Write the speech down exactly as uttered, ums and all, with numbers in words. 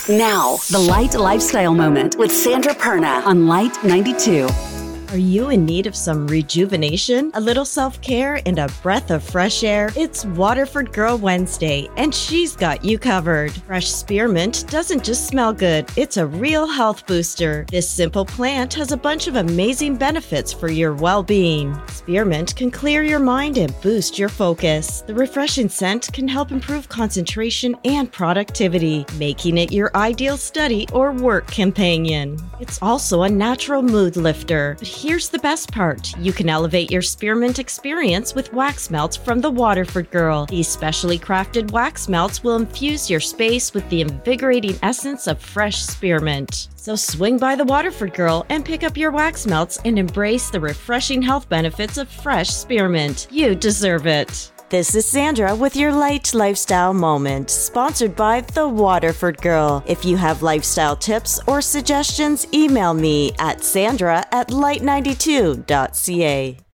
Now, the Light Lifestyle Moment with Sandra Perna on Light ninety-two. Are you in need of some rejuvenation, a little self-care, and a breath of fresh air? It's Waterford Girl Wednesday, and she's got you covered. Fresh spearmint doesn't just smell good, it's a real health booster. This simple plant has a bunch of amazing benefits for your well-being. Spearmint can clear your mind and boost your focus. The refreshing scent can help improve concentration and productivity, making it your ideal study or work companion. It's also a natural mood lifter. But here's the best part. You can elevate your spearmint experience with wax melts from the Waterford Girl. These specially crafted wax melts will infuse your space with the invigorating essence of fresh spearmint. So swing by the Waterford Girl and pick up your wax melts and embrace the refreshing health benefits of fresh spearmint. You deserve it. This is Sandra with your Light Lifestyle Moment, sponsored by the Waterford Girl. If you have lifestyle tips or suggestions, email me at sandra at light ninety-two dot c a.